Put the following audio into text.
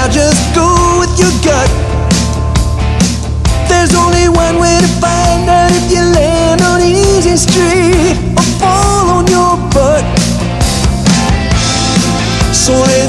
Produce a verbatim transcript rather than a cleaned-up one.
now just go with your gut. There's only one way to find out if you land on easy street or fall on your butt. So